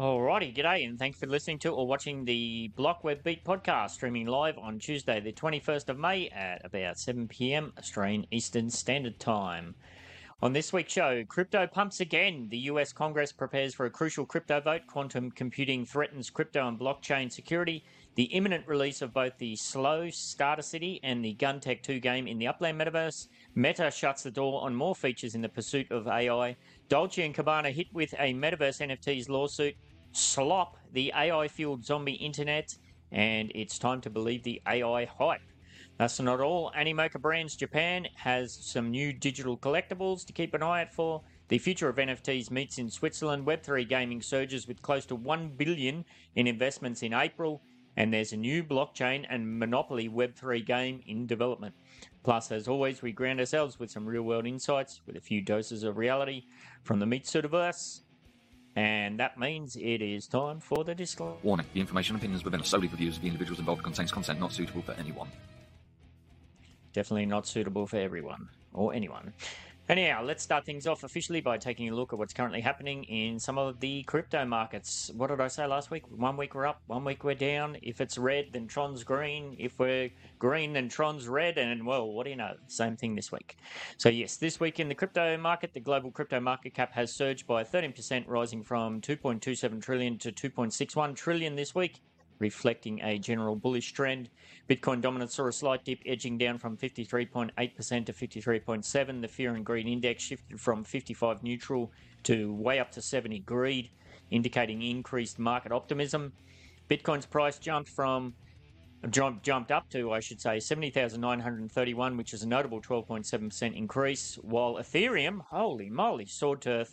Alrighty, g'day, and thanks for listening to or watching the Block Web Beat podcast, streaming live on Tuesday, the 21st of May at about 7 p.m. Australian Eastern Standard Time. On this week's show, crypto pumps again. The US Congress prepares for a crucial crypto vote. Quantum computing threatens crypto and blockchain security. The imminent release of both the Slow Starter City and the Gun Tech 2 game in the Upland metaverse. Meta shuts the door on more features in the pursuit of AI. Dolce & Gabbana hit with a metaverse NFTs lawsuit. Slop, the AI-fueled zombie internet. And it's time to believe the AI hype. That's not all. Animoca Brands Japan has some new digital collectibles to keep an eye out for. The future of NFTs meets in Switzerland. Web3 gaming surges with close to $1 billion in investments in April. And there's a new blockchain and Monopoly Web3 game in development. Plus, as always, we ground ourselves with some real-world insights with a few doses of reality from the Mitsudaverse. And that means it is time for the disclaimer. Warning, the information and opinions within are solely for views of the individuals involved, contains content not suitable for anyone. Definitely not suitable for everyone or anyone. Anyhow, let's start things off officially by taking a look at what's currently happening in some of the crypto markets. What did I say last week? 1 week we're up, 1 week we're down. If it's red, then Tron's green. If we're green, then Tron's red. And, well, what do you know? Same thing this week. So, yes, this week in the crypto market, the global crypto market cap has surged by 13%, rising from 2.27 trillion to 2.61 trillion this week, reflecting a general bullish trend. Bitcoin dominance saw a slight dip, edging down from 53.8% to 53.7%. The fear and greed index shifted from 55 neutral to way up to 70 greed, indicating increased market optimism. Bitcoin's price jumped up to, I should say, 70,931, which is a notable 12.7% increase, while Ethereum, holy moly, soared to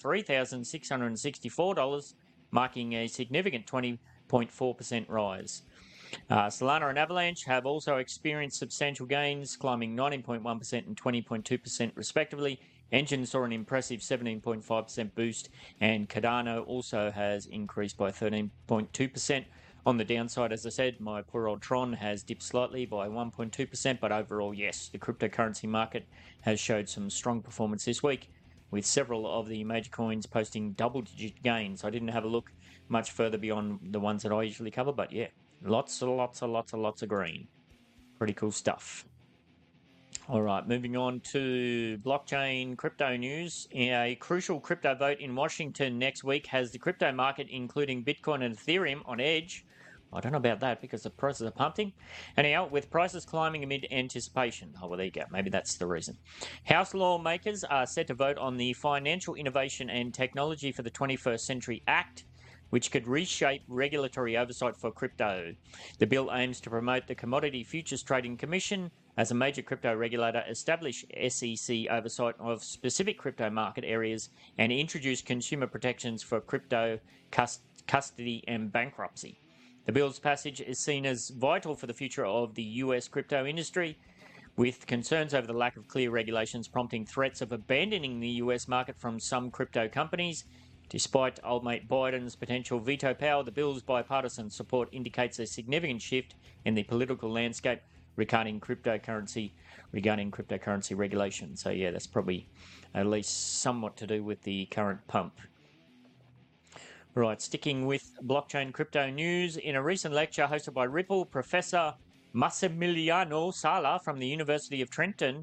$3,664, marking a significant 20.4% rise. Solana and Avalanche have also experienced substantial gains, climbing 19.1% and 20.2% respectively. Engine saw an impressive 17.5% boost, and Cardano also has increased by 13.2%. On the downside, as I said, my poor old Tron has dipped slightly by 1.2%, but overall, yes, the cryptocurrency market has showed some strong performance this week, with several of the major coins posting double-digit gains. I didn't have a look much further beyond the ones that I usually cover, but yeah, lots of green. Pretty cool stuff. All right, moving on to blockchain crypto news. A crucial crypto vote in Washington next week has the crypto market, including Bitcoin and Ethereum, on edge. I don't know about that because the prices are pumping. Anyhow, with prices climbing amid anticipation. Oh, well, there you go. Maybe that's the reason. House lawmakers are set to vote on the Financial Innovation and Technology for the 21st Century Act, which could reshape regulatory oversight for crypto. The bill aims to promote the Commodity Futures Trading Commission as a major crypto regulator, establish SEC oversight of specific crypto market areas, and introduce consumer protections for crypto custody and bankruptcy. The bill's passage is seen as vital for the future of the US crypto industry, with concerns over the lack of clear regulations prompting threats of abandoning the US market from some crypto companies. Despite old mate Biden's potential veto power, the bill's bipartisan support indicates a significant shift in the political landscape regarding cryptocurrency regulation. So yeah, that's probably at least somewhat to do with the current pump. Right, sticking with blockchain crypto news, in a recent lecture hosted by Ripple, Professor Massimiliano Sala from the University of Trento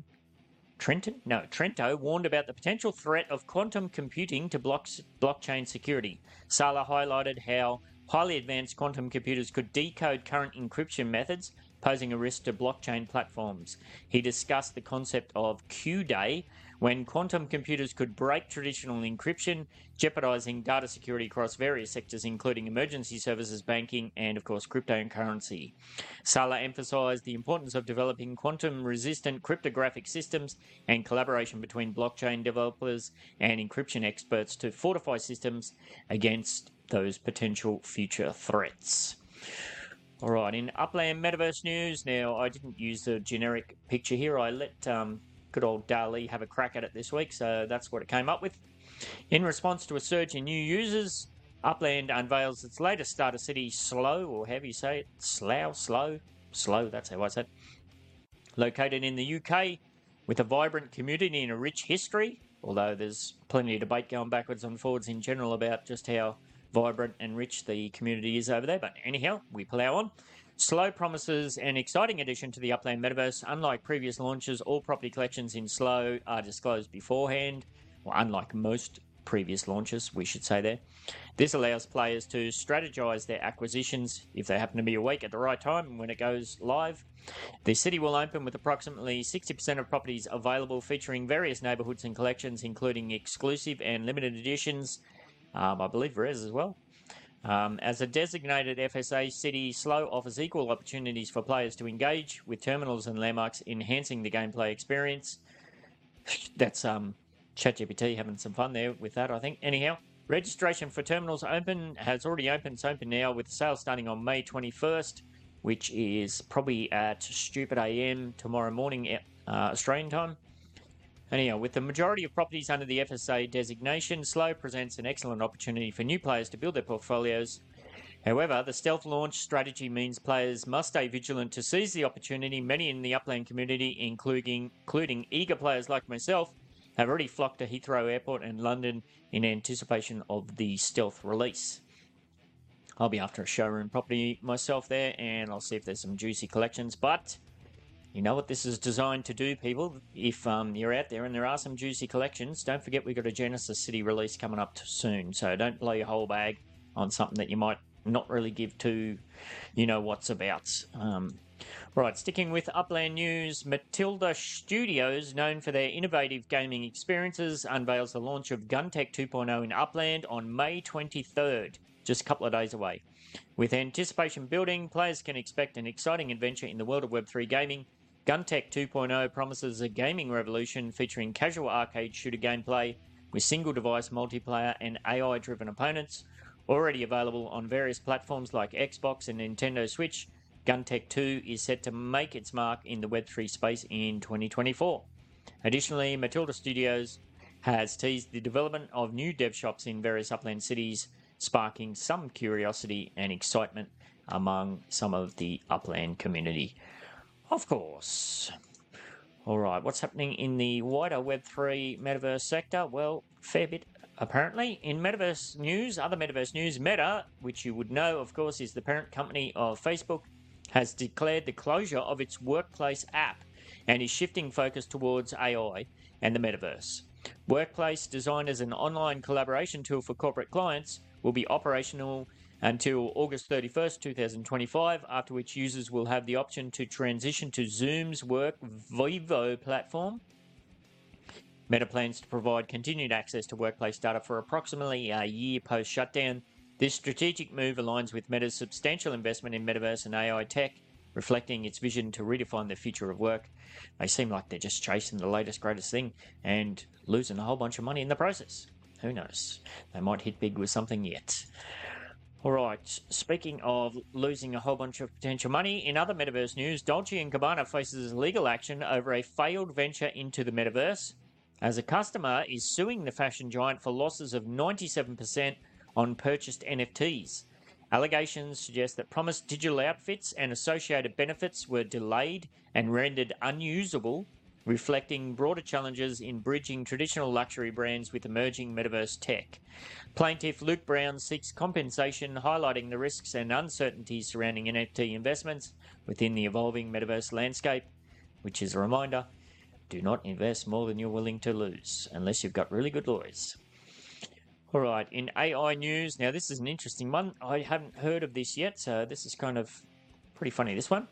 warned about the potential threat of quantum computing to blockchain security. Sala highlighted how highly advanced quantum computers could decode current encryption methods, posing a risk to blockchain platforms. He discussed the concept of Q-Day, when quantum computers could break traditional encryption, jeopardizing data security across various sectors, including emergency services, banking, and, of course, cryptocurrency. Sala emphasized the importance of developing quantum-resistant cryptographic systems and collaboration between blockchain developers and encryption experts to fortify systems against those potential future threats. All right, in Upland Metaverse news, now I didn't use the generic picture here. I let good old DALL-E have a crack at it this week, so that's what it came up with. In response to a surge in new users, Upland unveils its latest starter city, Slow, or however you say it, Slow, that's how I said it. Located in the UK, with a vibrant community and a rich history, although there's plenty of debate going backwards and forwards in general about just how vibrant and rich the community is over there. But anyhow, we plough on. Slow promises an exciting addition to the Upland Metaverse. Unlike previous launches, all property collections in Slow are disclosed beforehand. Well, unlike most previous launches, we should say there. This allows players to strategize their acquisitions if they happen to be awake at the right time when it goes live. The city will open with approximately 60% of properties available, featuring various neighbourhoods and collections, including exclusive and limited editions. I believe Res as well. As a designated FSA city, Slow offers equal opportunities for players to engage with terminals and landmarks, enhancing the gameplay experience. That's ChatGPT having some fun there with that, I think. Anyhow, registration for terminals has already opened. It's open now with sales starting on May 21st, which is probably at stupid AM tomorrow morning, Australian time. Anyhow, with the majority of properties under the FSA designation, Slow presents an excellent opportunity for new players to build their portfolios. However, the stealth launch strategy means players must stay vigilant to seize the opportunity. Many in the Upland community, including eager players like myself, have already flocked to Heathrow Airport and London in anticipation of the stealth release. I'll be after a showroom property myself there, and I'll see if there's some juicy collections. But you know what this is designed to do, people. If you're out there and there are some juicy collections, don't forget we've got a Genesis City release coming up soon. So don't blow your whole bag on something that you might not really give to what's about. Right, sticking with Upland news, Matilda Studios, known for their innovative gaming experiences, unveils the launch of GunTech 2.0 in Upland on May 23rd, just a couple of days away. With anticipation building, players can expect an exciting adventure in the world of Web3 gaming. GunTech 2.0 promises a gaming revolution featuring casual arcade shooter gameplay with single-device multiplayer and AI-driven opponents. Already available on various platforms like Xbox and Nintendo Switch, GunTech 2 is set to make its mark in the Web3 space in 2024. Additionally, Matilda Studios has teased the development of new dev shops in various Upland cities, sparking some curiosity and excitement among some of the Upland community. Of course. All right, what's happening in the wider Web3 metaverse sector? Well, fair bit, apparently. In metaverse news, other metaverse news, Meta, which you would know, of course, is the parent company of Facebook, has declared the closure of its Workplace app and is shifting focus towards AI and the metaverse. Workplace, designed as an online collaboration tool for corporate clients, will be operational until August 31st, 2025, after which users will have the option to transition to Zoom's Work Vivo platform. Meta plans to provide continued access to workplace data for approximately a year post-shutdown. This strategic move aligns with Meta's substantial investment in metaverse and AI tech, reflecting its vision to redefine the future of work. They seem like they're just chasing the latest, greatest thing and losing a whole bunch of money in the process. Who knows? They might hit big with something yet. All right, speaking of losing a whole bunch of potential money, in other metaverse news, Dolce & Gabbana faces legal action over a failed venture into the metaverse, as a customer is suing the fashion giant for losses of 97% on purchased NFTs. Allegations suggest that promised digital outfits and associated benefits were delayed and rendered unusable, reflecting broader challenges in bridging traditional luxury brands with emerging metaverse tech. Plaintiff Luke Brown seeks compensation, highlighting the risks and uncertainties surrounding NFT investments within the evolving metaverse landscape, which is a reminder, do not invest more than you're willing to lose, unless you've got really good lawyers. All right, in AI news, now this is an interesting one. I haven't heard of this yet, so this is kind of pretty funny, this one.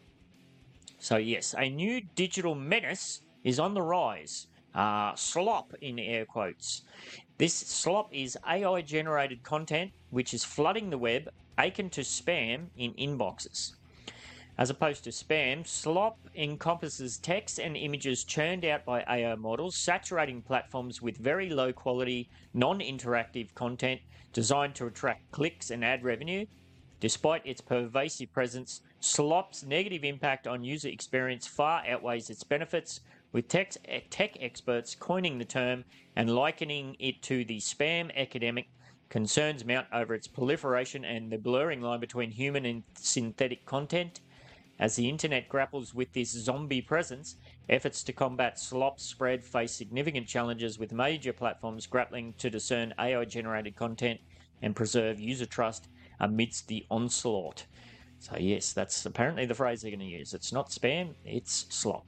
So yes, a new digital menace is on the rise. Slop in air quotes. This slop is AI-generated content which is flooding the web, akin to spam in inboxes. As opposed to spam, slop encompasses text and images churned out by AI models, saturating platforms with very low-quality, non-interactive content designed to attract clicks and ad revenue. Despite its pervasive presence, slop's negative impact on user experience far outweighs its benefits, with tech experts coining the term and likening it to the spam epidemic. Concerns mount over its proliferation and the blurring line between human and synthetic content. As the internet grapples with this zombie presence, efforts to combat slop spread face significant challenges, with major platforms grappling to discern AI-generated content and preserve user trust amidst the onslaught. So yes, that's apparently the phrase they're going to use. It's not spam, it's slop.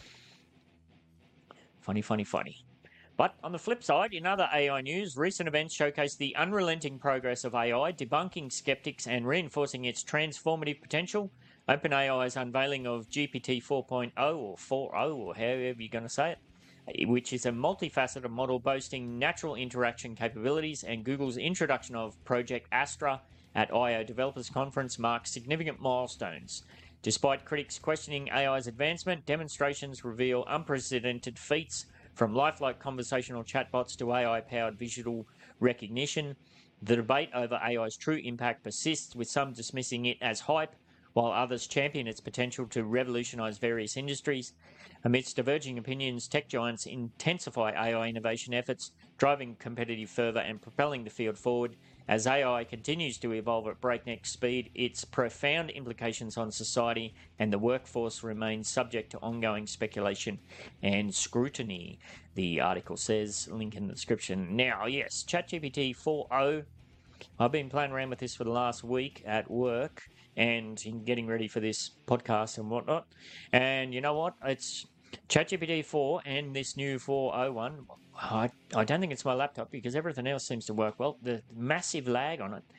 Funny. But on the flip side, in other AI news, recent events showcase the unrelenting progress of AI, debunking skeptics and reinforcing its transformative potential. OpenAI's unveiling of GPT 4.0 or 4.0 or however you're going to say it, which is a multifaceted model boasting natural interaction capabilities, and Google's introduction of Project Astra at I/O Developers Conference marks significant milestones. Despite critics questioning AI's advancement, demonstrations reveal unprecedented feats from lifelike conversational chatbots to AI-powered visual recognition. The debate over AI's true impact persists, with some dismissing it as hype, while others champion its potential to revolutionise various industries. Amidst diverging opinions, tech giants intensify AI innovation efforts, driving competitive fervour and propelling the field forward. As AI continues to evolve at breakneck speed, its profound implications on society and the workforce remain subject to ongoing speculation and scrutiny, the article says, link in the description. Now, yes, ChatGPT 4.0, I've been playing around with this for the last week at work and in getting ready for this podcast and whatnot. And you know what? It's ChatGPT 4 and this new 4.01. I don't think it's my laptop because everything else seems to work well. The massive lag on it.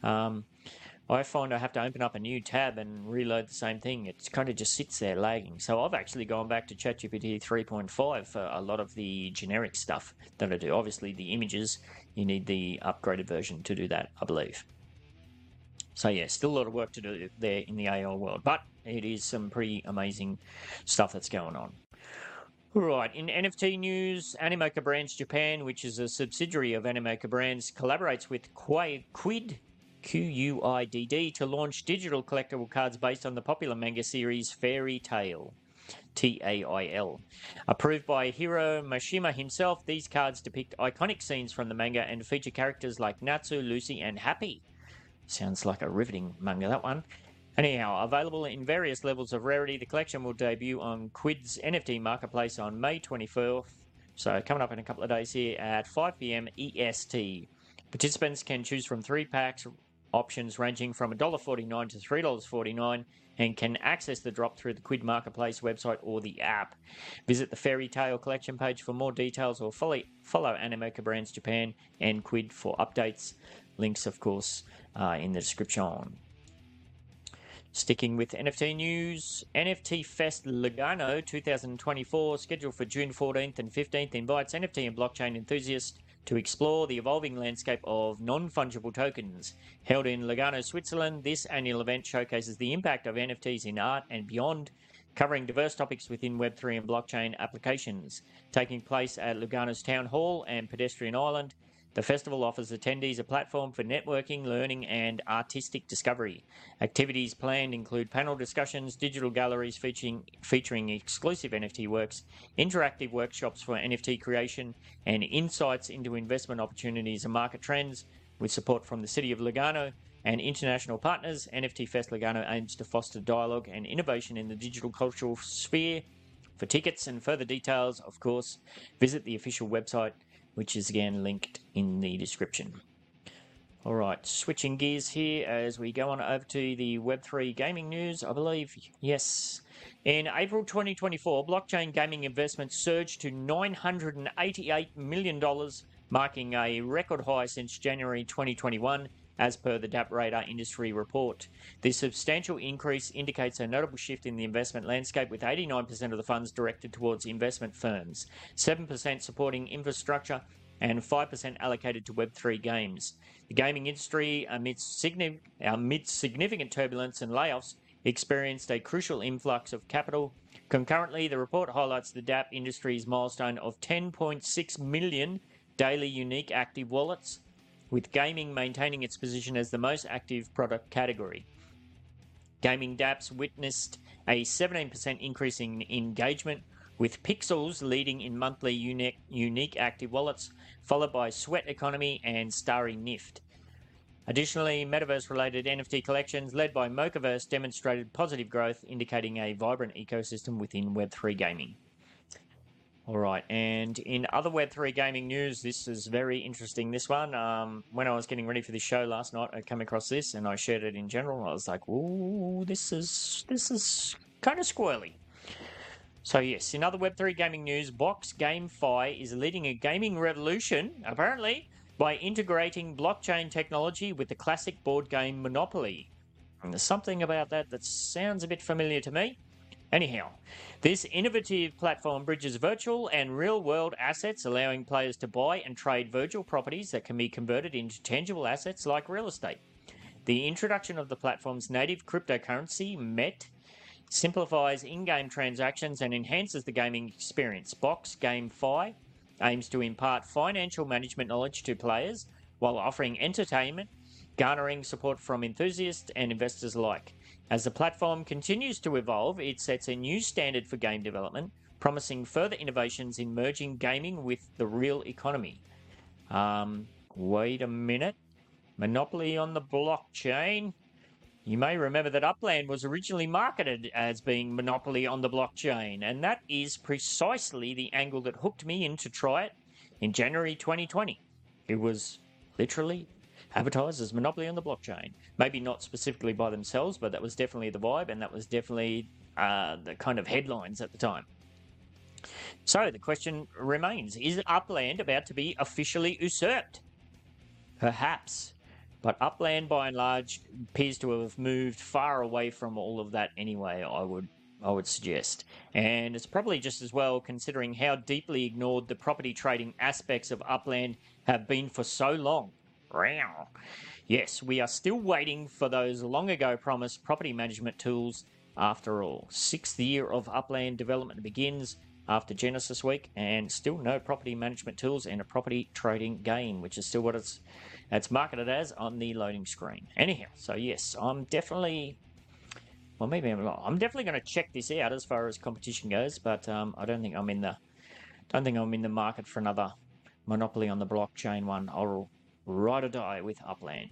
I find I have to open up a new tab and reload the same thing. It kind of just sits there lagging. So I've actually gone back to ChatGPT 3.5 for a lot of the generic stuff that I do. Obviously, the images, you need the upgraded version to do that, I believe. So yeah, still a lot of work to do there in the AI world, but it is some pretty amazing stuff that's going on. Right, in NFT news, Animoca Brands Japan, which is a subsidiary of Animoca Brands, collaborates with Quid, Q-U-I-D-D, to launch digital collectible cards based on the popular manga series Fairy Tail, T-A-I-L. Approved by Hiro Mashima himself, these cards depict iconic scenes from the manga and feature characters like Natsu, Lucy, and Happy. Sounds like a riveting manga, that one. Anyhow, available in various levels of rarity, the collection will debut on Quid's NFT marketplace on May 24th. So coming up in a couple of days here at 5 p.m. EST. Participants can choose from 3 packs options ranging from $1.49 to $3.49 and can access the drop through the Quid Marketplace website or the app. Visit the Fairy Tail collection page for more details or follow Animoca Brands Japan and Quid for updates. Links, of course, in the description. Sticking with NFT news, NFT Fest Lugano 2024, scheduled for June 14th and 15th, invites NFT and blockchain enthusiasts to explore the evolving landscape of non-fungible tokens. Held in Lugano, Switzerland, this annual event showcases the impact of NFTs in art and beyond, covering diverse topics within Web3 and blockchain applications. Taking place at Lugano's Town Hall and Pedestrian Island, the festival offers attendees a platform for networking, learning, and artistic discovery. Activities planned include panel discussions, digital galleries featuring exclusive NFT works, interactive workshops for NFT creation, and insights into investment opportunities and market trends. With support from the City of Lugano and international partners, NFT Fest Lugano aims to foster dialogue and innovation in the digital cultural sphere. For tickets and further details, of course, visit the official website, which is again linked in the description. All right, switching gears here as we go on over to the Web3 gaming news, I believe. Yes. In April 2024, blockchain gaming investments surged to $988 million, marking a record high since January 2021, as per the DappRadar industry report. This substantial increase indicates a notable shift in the investment landscape, with 89% of the funds directed towards investment firms, 7% supporting infrastructure, and 5% allocated to Web3 games. The gaming industry, amidst significant turbulence and layoffs, experienced a crucial influx of capital. Concurrently, the report highlights the DApp industry's milestone of 10.6 million daily unique active wallets, with gaming maintaining its position as the most active product category. Gaming dApps witnessed a 17% increase in engagement, with Pixels leading in monthly unique active wallets, followed by Sweat Economy and Starry Nift. Additionally, metaverse-related NFT collections led by Mochaverse demonstrated positive growth, indicating a vibrant ecosystem within Web3 gaming. All right, and in other Web3 gaming news, this is very interesting. This one, when I was getting ready for this show last night, I came across this and I shared it in general. I was like, "Ooh, this is kind of squirrely." So yes, in other Web3 gaming news, Box GameFi is leading a gaming revolution, apparently, by integrating blockchain technology with the classic board game Monopoly. And there's something about that sounds a bit familiar to me. Anyhow, this innovative platform bridges virtual and real-world assets, allowing players to buy and trade virtual properties that can be converted into tangible assets like real estate. The introduction of the platform's native cryptocurrency, MET, simplifies in-game transactions and enhances the gaming experience. Box GameFi aims to impart financial management knowledge to players while offering entertainment, garnering support from enthusiasts and investors alike. As the platform continues to evolve, it sets a new standard for game development, promising further innovations in merging gaming with the real economy. Wait a minute. Monopoly on the blockchain? You may remember that Upland was originally marketed as being Monopoly on the blockchain, and that is precisely the angle that hooked me in to try it in January 2020. It was literally advertised as Monopoly on the blockchain. Maybe not specifically by themselves, but that was definitely the vibe, and that was definitely the kind of headlines at the time. So the question remains, is Upland about to be officially usurped? Perhaps. But Upland, by and large, appears to have moved far away from all of that anyway, I would suggest. And it's probably just as well, considering how deeply ignored the property trading aspects of Upland have been for so long. Yes, we are still waiting for those long ago promised property management tools after all. 6th year of Upland development begins after Genesis Week, and still no property management tools and a property trading game, which is still what it's marketed as on the loading screen. Anyhow, so yes, I'm definitely going to check this out as far as competition goes, but I don't think I'm in the market for another Monopoly on the blockchain one. I'll ride or die with Upland.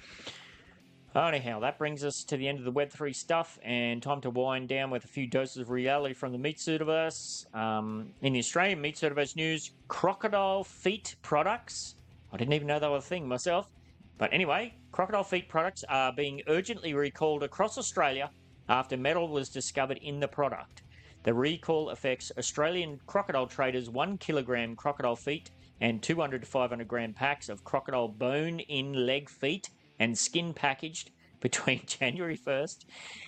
Anyhow, that brings us to the end of the Web3 stuff, and time to wind down with a few doses of reality from the Meat Suitiverse. In the Australian Meat Suitiverse news, crocodile feet products. I didn't even know they were a thing myself. But anyway, crocodile feet products are being urgently recalled across Australia after metal was discovered in the product. The recall affects Australian crocodile traders' 1 kilogram crocodile feet and 200 to 500 gram packs of crocodile bone-in leg feet and skin packaged between January 1st,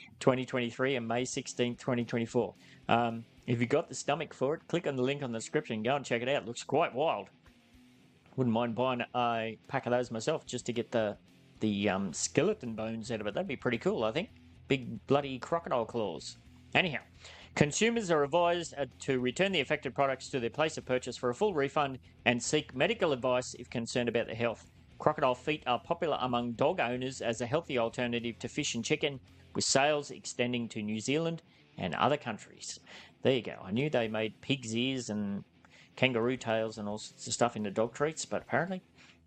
2023 and May 16th, 2024. If you got the stomach for it, click on the link on the description and go and check it out. It looks quite wild. Wouldn't mind buying a pack of those myself just to get the skeleton bones out of it. That'd be pretty cool, I think. Big bloody crocodile claws. Anyhow, consumers are advised to return the affected products to their place of purchase for a full refund and seek medical advice if concerned about their health. Crocodile feet are popular among dog owners as a healthy alternative to fish and chicken, with sales extending to New Zealand and other countries. There you go. I knew they made pig's ears and kangaroo tails and all sorts of stuff into dog treats, but apparently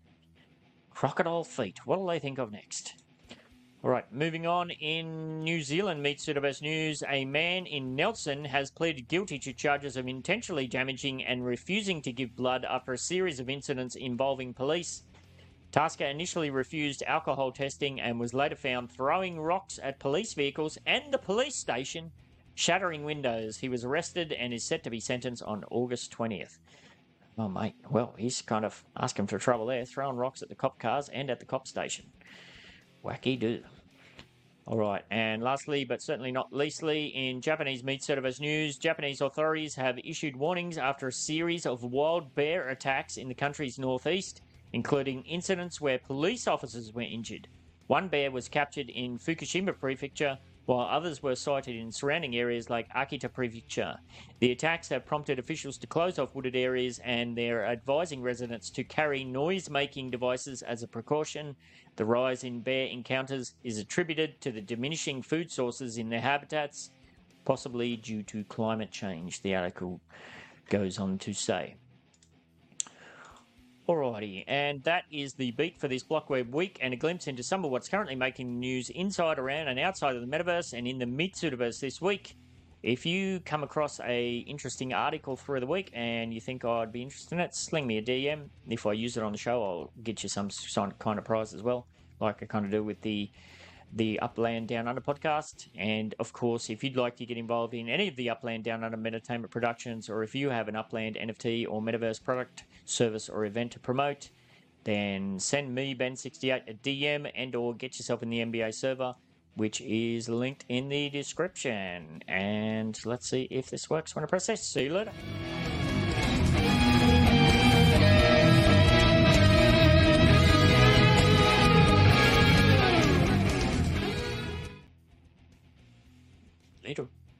crocodile feet. What will they think of next? All right, moving on. In New Zealand Meat Suitiverse news, a man in Nelson has pleaded guilty to charges of intentionally damaging and refusing to give blood after a series of incidents involving police. Tasker initially refused alcohol testing and was later found throwing rocks at police vehicles and the police station, shattering windows. He was arrested and is set to be sentenced on August 20th. Oh, mate, well, he's kind of asking for trouble there, throwing rocks at the cop cars and at the cop station. Wacky do. All right, and lastly, but certainly not leastly, in Japanese Meat Suitiverse news, Japanese authorities have issued warnings after a series of wild bear attacks in the country's northeast, including incidents where police officers were injured. One bear was captured in Fukushima Prefecture, while others were sighted in surrounding areas like Akita Prefecture. The attacks have prompted officials to close off wooded areas, and they're advising residents to carry noise-making devices as a precaution. The rise in bear encounters is attributed to the diminishing food sources in their habitats, possibly due to climate change, the article goes on to say. Alrighty, and that is the beat for this Blockweb week, and a glimpse into some of what's currently making news inside, around and outside of the metaverse and in the Meat Suitiverse this week. if you come across a interesting article through the week and you think I'd be interested in it, sling me a DM. If I use it on the show, I'll get you some kind of prize as well, like I kind of do with the Upland Down Under podcast. And of course, if you'd like to get involved in any of the Upland Down Under Metatainment productions, or if you have an Upland NFT or Metaverse product, service, or event to promote, then send me, Ben68, a DM and or get yourself in the NBA server, which is linked in the description. And let's see if this works when I press this. See you later.